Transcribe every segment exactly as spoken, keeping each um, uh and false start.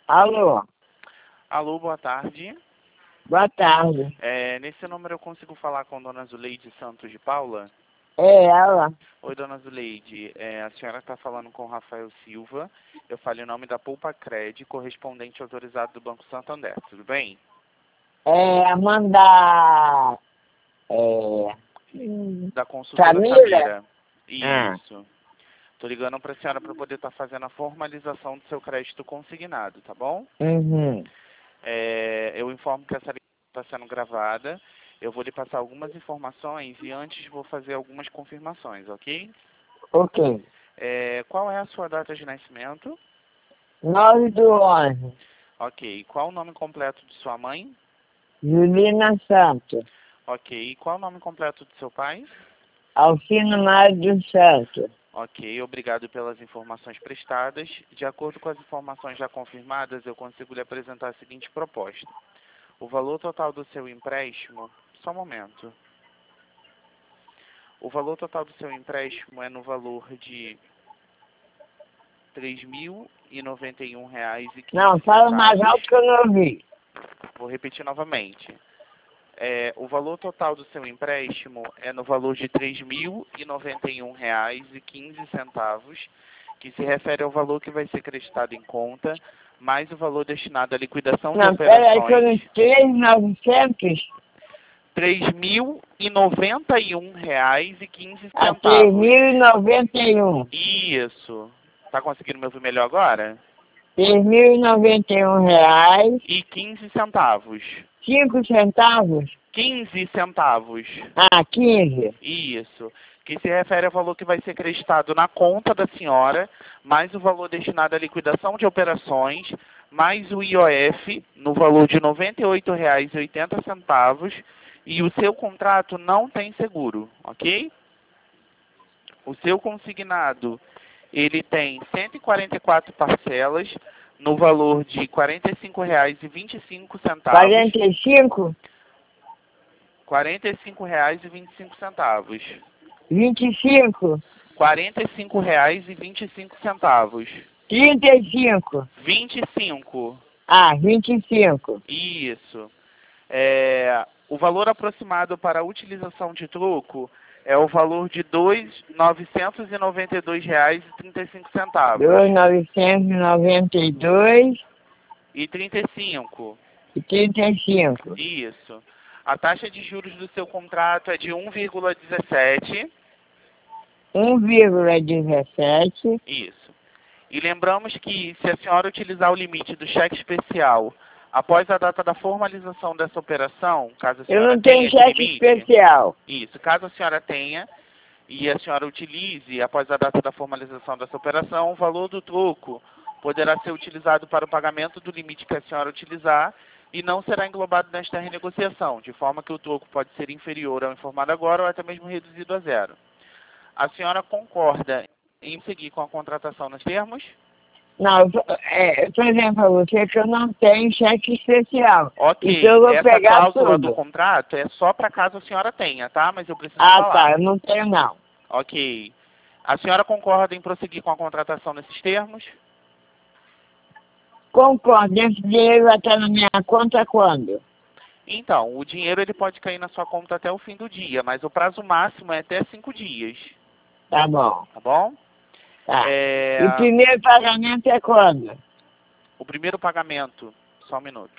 Alô, Alô, boa tarde. boa tarde. É, nesse número eu consigo falar com Dona Zuleide Santos de Paula? É ela? Oi, Dona Zuleide. É, a senhora está falando com o Rafael Silva. Eu falo em nome da Poupa Cred, correspondente autorizado do Banco Santander. Tudo bem? É Amanda... É... Da consultora Samira? Samira. Ah, Isso. Tô ligando para a senhora para poder estar fazendo a formalização do seu crédito consignado, tá bom? uhum. É, eu informo que essa ligação está sendo gravada. Eu vou lhe passar algumas informações e antes vou fazer algumas confirmações, ok? Ok. É, qual é a sua data de nascimento? nove do onze. Ok. Qual o nome completo de sua mãe? Julina Santos. Ok. Qual o nome completo de seu pai? Alcino Mário dos Santos. Ok. Obrigado pelas informações prestadas. De acordo com as informações já confirmadas, eu consigo lhe apresentar a seguinte proposta. O valor total do seu empréstimo... Só um momento. O valor total do seu empréstimo é no valor de três mil e noventa e um reais e Não, quinze fala mais centavos. alto que eu não ouvi. Vou repetir novamente. É, o valor total do seu empréstimo é no valor de três mil e noventa e um reais e quinze centavos, que se refere ao valor que vai ser creditado em conta, mais o valor destinado à liquidação de Não, peraí que eu não... operações. três mil e novecentos? três mil e noventa e um reais e quinze Ah, três centavos. mil e noventa e um. Isso. Tá conseguindo me ouvir melhor agora? três mil e noventa e um reais. E quinze centavos. cinco centavos? quinze centavos. Ah, quinze. Isso. Que se refere ao valor que vai ser acreditado na conta da senhora, mais o valor destinado à liquidação de operações, mais o I O F, no valor de noventa e oito reais e oitenta centavos, e o seu contrato não tem seguro, ok? O seu consignado, ele tem cento e quarenta e quatro parcelas, no valor de quarenta e cinco reais e vinte e cinco centavos. quarenta e cinco? quarenta e cinco reais e vinte e cinco centavos. vinte e cinco? quarenta e cinco reais e vinte e cinco centavos. trinta e cinco? vinte e cinco. Ah, vinte e cinco. Isso. É, o valor aproximado para a utilização de troco é o valor de dois mil novecentos e noventa e dois reais e trinta e cinco centavos. dois mil novecentos e noventa e dois E trinta e cinco. e trinta e cinco. Isso. A taxa de juros do seu contrato é de um vírgula dezessete. um vírgula dezessete. Isso. E lembramos que se a senhora utilizar o limite do cheque especial após a data da formalização dessa operação, caso a Eu senhora não tenha tenho esse cheque limite, especial. isso, caso a senhora tenha e a senhora utilize após a data da formalização dessa operação, o valor do troco poderá ser utilizado para o pagamento do limite que a senhora utilizar e não será englobado nesta renegociação, de forma que o troco pode ser inferior ao informado agora ou até mesmo reduzido a zero. A senhora concorda em seguir com a contratação nos termos? Não, eu tô, é, eu tô dizendo pra você que eu não tenho cheque especial. Ok, Então eu vou essa pegar cláusula do tudo. contrato é só para caso a senhora tenha, tá? Mas eu preciso Ah, tá, falar. eu não tenho não. Ok. A senhora concorda em prosseguir com a contratação nesses termos? Concordo, esse dinheiro vai estar na minha conta quando? Então, o dinheiro ele pode cair na sua conta até o fim do dia, mas o prazo máximo é até cinco dias, Tá bom, tá bom? tá. É, E o primeiro pagamento é quando? o primeiro pagamento, só um minuto.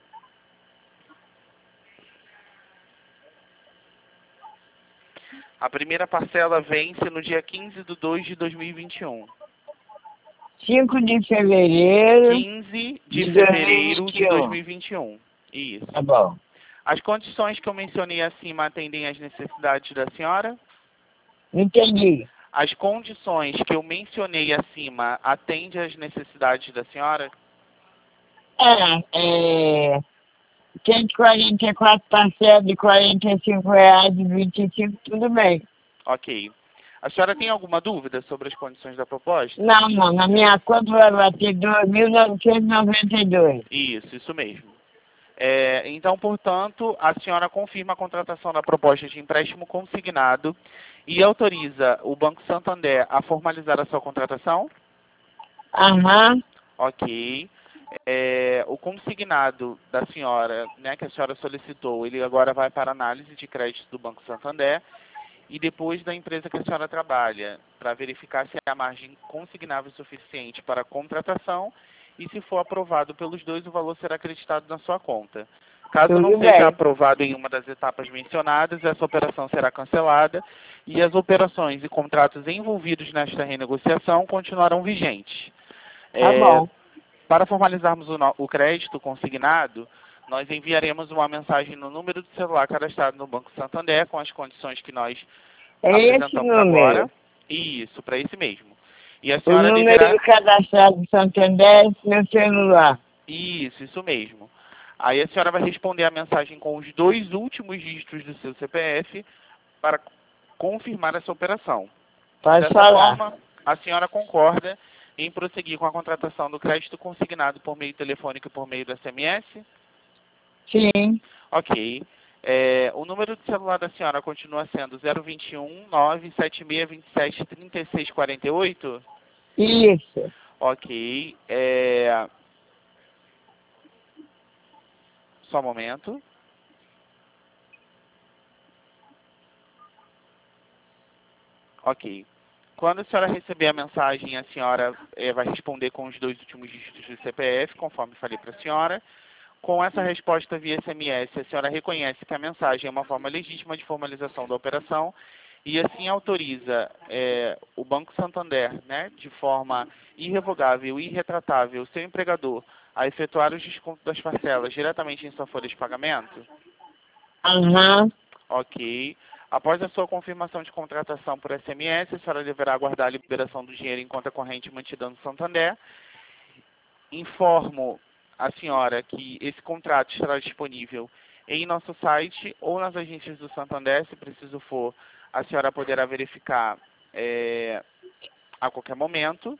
A primeira parcela vence no dia quinze de dois de dois mil e vinte e um. cinco de fevereiro quinze de de fevereiro de dois mil dois mil e vinte e um. Isso. Tá bom. As condições que eu mencionei acima atendem às necessidades da senhora? Entendi. As condições que eu mencionei acima atendem às necessidades da senhora? É, é cento e quarenta e quatro parcelas de quarenta e cinco reais e vinte e cinco, tudo bem. Ok. A senhora tem alguma dúvida sobre as condições da proposta? Não, não, na minha conta vai bater dois mil novecentos e noventa e dois. Isso, isso mesmo. É, então, portanto, a senhora confirma a contratação da proposta de empréstimo consignado e autoriza o Banco Santander a formalizar a sua contratação? Aham. Ok. É, o consignado da senhora, né, que a senhora solicitou, ele agora vai para análise de crédito do Banco Santander e depois da empresa que a senhora trabalha, para verificar se a margem consignável suficiente para a contratação e se for aprovado pelos dois, o valor será acreditado na sua conta. Caso Tudo não bem. seja aprovado em uma das etapas mencionadas, essa operação será cancelada e as operações e contratos envolvidos nesta renegociação continuarão vigentes. Tá É, bom. Para formalizarmos o, no- o crédito consignado, nós enviaremos uma mensagem no número de celular cadastrado no Banco Santander com as condições que nós É esse apresentamos número. agora. Isso, para esse mesmo. E a O senhora número deverá... do cadastrado do Santander no meu celular. Isso, isso mesmo. Aí a senhora vai responder a mensagem com os dois últimos dígitos do seu C P F para confirmar essa operação. Pode Dessa falar. forma, a senhora concorda em prosseguir com a contratação do crédito consignado por meio telefônico e por meio do S M S? Sim. Ok. É, o número de celular da senhora continua sendo zero vinte e um, nove sete seis, vinte e sete, trinta e seis, quarenta e oito? Isso. Ok. É... Só um momento. Ok. Quando a senhora receber a mensagem, a senhora eh, vai responder com os dois últimos dígitos do C P F, conforme falei para a senhora. Com essa resposta via S M S, a senhora reconhece que a mensagem é uma forma legítima de formalização da operação e assim autoriza eh, o Banco Santander, né, de forma irrevogável e irretratável, o seu empregador a efetuar os descontos das parcelas diretamente em sua folha de pagamento? Aham. Ok. Após a sua confirmação de contratação por S M S, a senhora deverá aguardar a liberação do dinheiro em conta corrente mantida no Santander. Informo a senhora que esse contrato estará disponível em nosso site ou nas agências do Santander, se preciso for, a senhora poderá verificar é, a qualquer momento.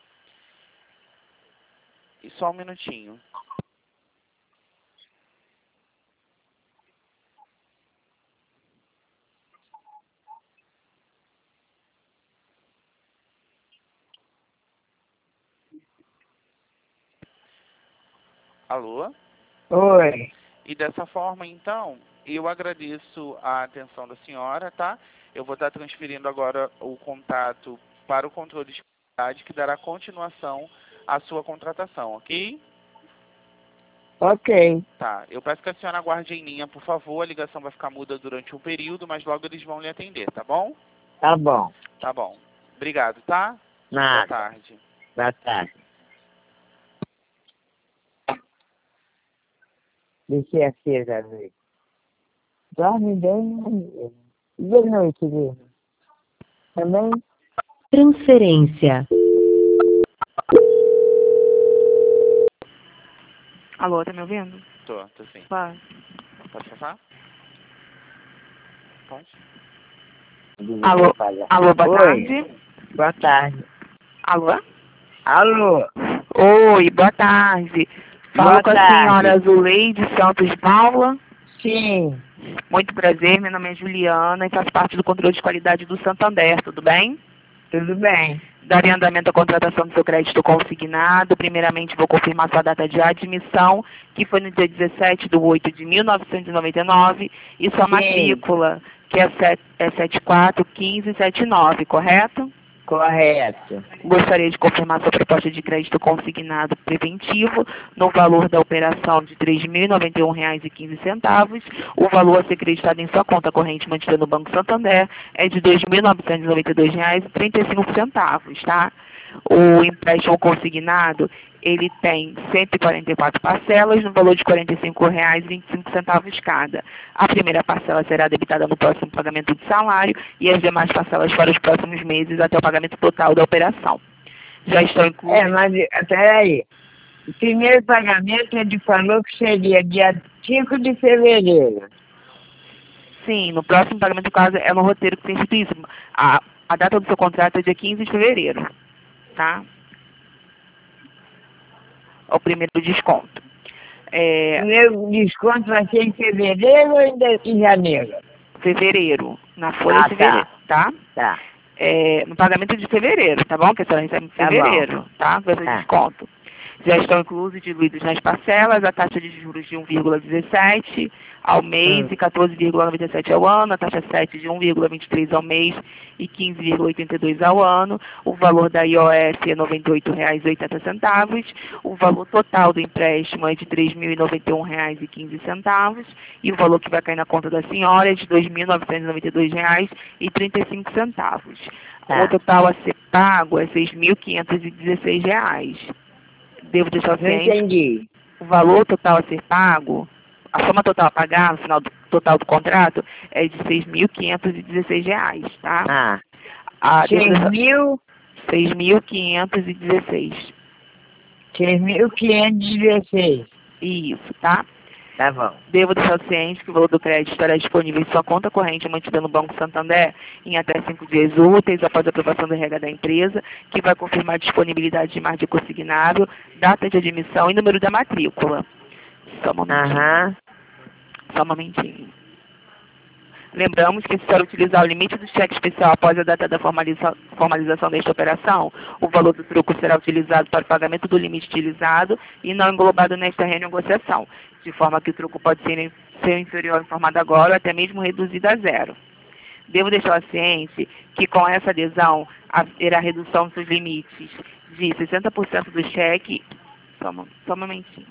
E só um minutinho. Alô? Oi. E dessa forma, então, eu agradeço a atenção da senhora, tá? Eu vou estar transferindo agora o contato para o controle de qualidade, que dará continuação à sua contratação, ok? Ok. Tá. Eu peço que a senhora aguarde em linha, por favor. A ligação vai ficar muda durante um período, mas logo eles vão lhe atender, tá bom? Tá bom. Tá bom. Obrigado, tá? Boa Nada. tarde. Boa tarde. Deixei acesa a luz. Dorme bem, né? De noite, viu? Também? Transferência. Alô, tá me ouvindo? Tô, tô sim. Vai. Pode passar? Pode? Alô, alô, boa Oi. tarde. Boa tarde. Alô? Alô. Oi, boa tarde. Falo Boa com a tarde. senhora Zuleide Santos Paula. Sim. Muito prazer, meu nome é Juliana e faço parte do controle de qualidade do Santander, tudo bem? Tudo bem. Darei andamento à contratação do seu crédito consignado. Primeiramente, vou confirmar sua data de admissão, que foi no dia dezessete de oito de mil novecentos e noventa e nove, e sua Sim. matrícula, que é setenta e quatro quinze setenta e nove, correto? Correto. Gostaria de confirmar sua proposta de crédito consignado preventivo no valor da operação de três mil e noventa e um reais e quinze centavos. O valor a ser creditado em sua conta corrente mantida no Banco Santander é de dois mil novecentos e noventa e dois reais e trinta e cinco centavos, tá? O empréstimo consignado, ele tem cento e quarenta e quatro parcelas no valor de quarenta e cinco reais e vinte e cinco centavos cada. A primeira parcela será debitada no próximo pagamento de salário e as demais parcelas para os próximos meses até o pagamento total da operação. Já estão incluídos... É, mas peraí. O primeiro pagamento ele falou que seria dia cinco de fevereiro. Sim, no próximo pagamento, no caso, é no roteiro que tem escrito isso. A, a data do seu contrato é dia quinze de fevereiro, tá? É o primeiro desconto. É, O meu desconto vai ser em fevereiro ou em, de- em janeiro? fevereiro, na folha Ah, de fevereiro, tá? Tá. É, no pagamento de fevereiro, tá bom? Que a senhora recebe em Tá bom. fevereiro, tá? Com esse Tá. desconto. já estão inclusos e diluídos nas parcelas, a taxa de juros de um vírgula dezessete ao mês Hum. e quatorze vírgula noventa e sete ao ano, a taxa sete de um vírgula vinte e três ao mês e quinze vírgula oitenta e dois ao ano, o valor da I O F é noventa e oito reais e oitenta centavos, o valor total do empréstimo é de três mil e noventa e um reais e quinze centavos e o valor que vai cair na conta da senhora é de dois mil novecentos e noventa e dois reais e trinta e cinco centavos. Tá. O total a ser pago é seis mil quinhentos e dezesseis reais. Devo deixar Não ciente, entendi. o valor total a ser pago, a soma total a pagar no final do total do contrato é de seis mil quinhentos e dezesseis reais, tá? Ah, A, devo seis deixar- mil, seis mil quinhentos e dezesseis. seis mil quinhentos e dezesseis. Isso, tá? Tá bom. Devo deixar ciente que o valor do crédito estará disponível em sua conta corrente mantida no Banco Santander em até cinco dias úteis após a aprovação do R H da empresa, que vai confirmar a disponibilidade de margem consignável, data de admissão e número da matrícula. Só um momentinho. Aham. Só um momentinho. Lembramos que se for utilizar o limite do cheque especial após a data da formaliza- formalização desta operação, o valor do troco será utilizado para o pagamento do limite utilizado e não englobado nesta renegociação, de forma que o troco pode ser, ser inferior ao informado agora ou até mesmo reduzido a zero. Devo deixar ciente que com essa adesão haverá redução dos limites de sessenta por cento do cheque. Só, um- só um momentinho.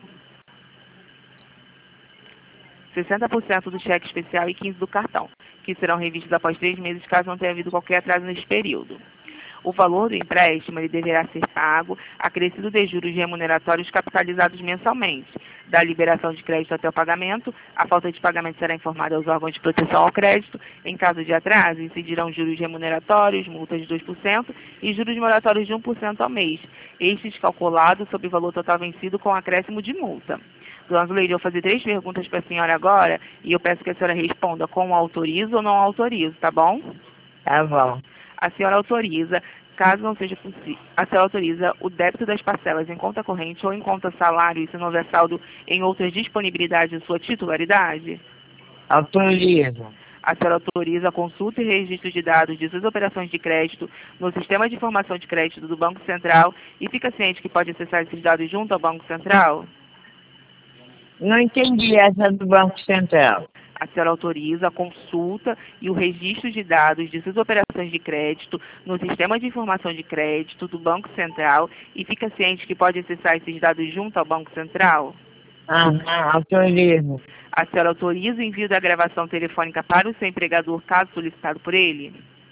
sessenta por cento do cheque especial e quinze por cento do cartão, que serão revistos após três meses caso não tenha havido qualquer atraso neste período. O valor do empréstimo ele deverá ser pago acrescido de juros remuneratórios capitalizados mensalmente. Da liberação de crédito até o pagamento, a falta de pagamento será informada aos órgãos de proteção ao crédito. Em caso de atraso, incidirão juros remuneratórios, multas de dois por cento e juros moratórios de um por cento ao mês, estes calculados sobre o valor total vencido com acréscimo de multa. Dona Zuleide, eu vou fazer três perguntas para a senhora agora e eu peço que a senhora responda com autorizo ou não autorizo, tá bom? Tá bom. A senhora autoriza, caso não seja possível, a senhora autoriza o débito das parcelas em conta corrente ou em conta salário e se não houver saldo em outras disponibilidades de sua titularidade? Autorizo. A senhora autoriza a consulta e registro de dados de suas operações de crédito no Sistema de Informação de Crédito do Banco Central e fica ciente que pode acessar esses dados junto ao Banco Central? Não entendi essa do Banco Central. A senhora autoriza a consulta e o registro de dados de suas operações de crédito no Sistema de Informação de Crédito do Banco Central e fica ciente que pode acessar esses dados junto ao Banco Central? Aham, autorizo. A senhora autoriza o envio da gravação telefônica para o seu empregador, caso solicitado por ele?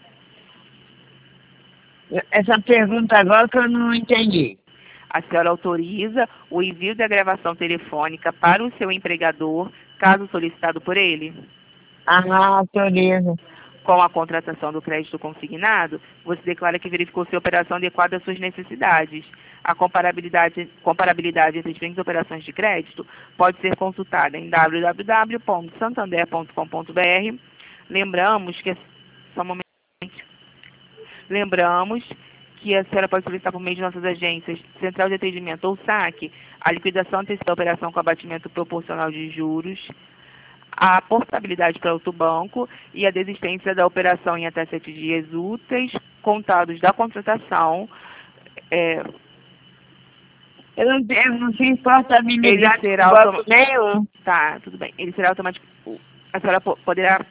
Essa pergunta agora que eu não entendi. A senhora autoriza o envio da gravação telefônica para o seu empregador, caso solicitado por ele? Aham, autorizo. Com a contratação do crédito consignado, você declara que verificou se a operação adequada às suas necessidades. A comparabilidade, comparabilidade entre as diferentes operações de crédito pode ser consultada em w w w ponto santander ponto com ponto b r. Lembramos que... Só um momento. Lembramos que a senhora pode solicitar por meio de nossas agências, Central de Atendimento ou SAC, a liquidação antecipada da operação com abatimento proporcional de juros, a portabilidade para outro banco e a desistência da operação em até sete dias úteis, contados da contratação. É, Eu não tenho, não fiz portabilidade Ele será com banco automa- nenhum. tá, tudo bem. Ele será automático. A senhora po- poderá...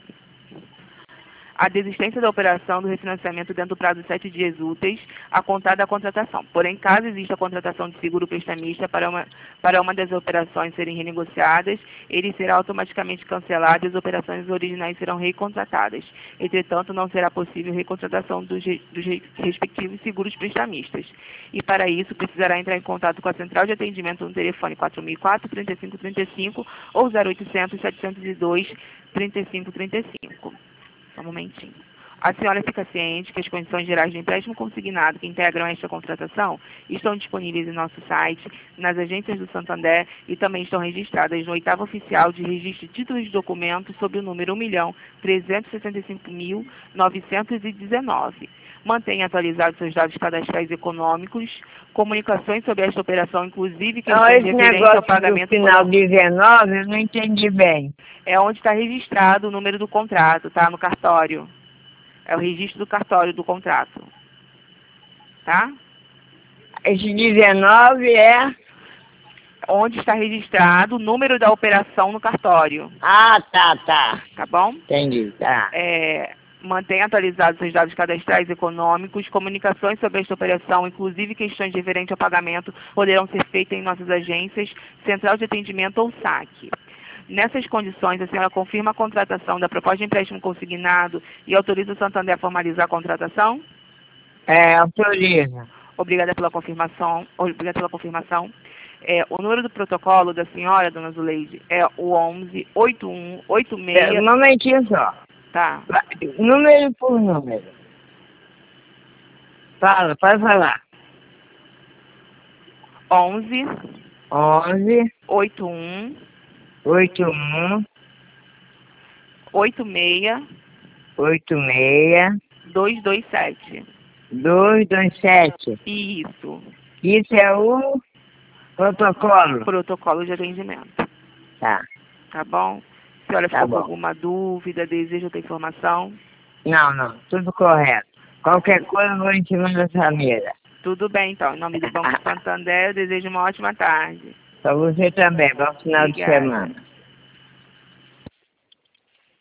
A desistência da operação do refinanciamento dentro do prazo de sete dias úteis a contar da contratação. Porém, caso exista a contratação de seguro prestamista para uma, para uma das operações serem renegociadas, ele será automaticamente cancelado e as operações originais serão recontratadas. Entretanto, não será possível recontratação dos, re- dos re- respectivos seguros prestamistas. E, para isso, precisará entrar em contato com a Central de Atendimento no telefone quatro mil e quatro, trinta e cinco trinta e cinco ou zero oitocentos, setecentos e dois, trinta e cinco trinta e cinco. Só um momentinho. A senhora fica ciente que as condições gerais de empréstimo consignado que integram esta contratação estão disponíveis em nosso site, nas agências do Santander e também estão registradas no oitavo oficial de registro de títulos de documentos sob o número um milhão trezentos e sessenta e cinco mil novecentos e dezenove. Mantenha atualizados seus dados cadastrais econômicos, comunicações sobre esta operação, inclusive Não, questões esse referentes negócio ao pagamento do final dezenove, eu não entendi bem. é onde está registrado o número do contrato, tá? No cartório. É o registro do cartório do contrato. Tá? Esse dezenove é... onde está registrado o número da operação no cartório. Ah, tá, tá. Tá bom? Entendi, tá. É, mantém atualizados os dados cadastrais econômicos, comunicações sobre esta operação, inclusive questões referentes ao pagamento, poderão ser feitas em nossas agências, central de atendimento ou saque. Nessas condições, a senhora confirma a contratação da proposta de empréstimo consignado e autoriza o Santander a formalizar a contratação? É, autoriza. Obrigada pela confirmação. Obrigada pela confirmação. É, o número do protocolo da senhora, dona Zuleide, é o onze oito um oito seis... É, um momentinho só. Tá. Número por número. Fala, pode falar. onze onze oito um oito um oito seis oito seis dois dois sete. dois dois sete. Isso. Isso é o protocolo. Protocolo de atendimento. Tá. Tá bom? A senhora Tá ficou bom. com alguma dúvida, deseja outra informação? Não, não. Tudo correto. Qualquer coisa eu vou em cima dessa mesa. Tudo bem, então. Em nome do Banco Santander, eu desejo uma ótima tarde. Pra você também. Bom final de Obrigada. semana.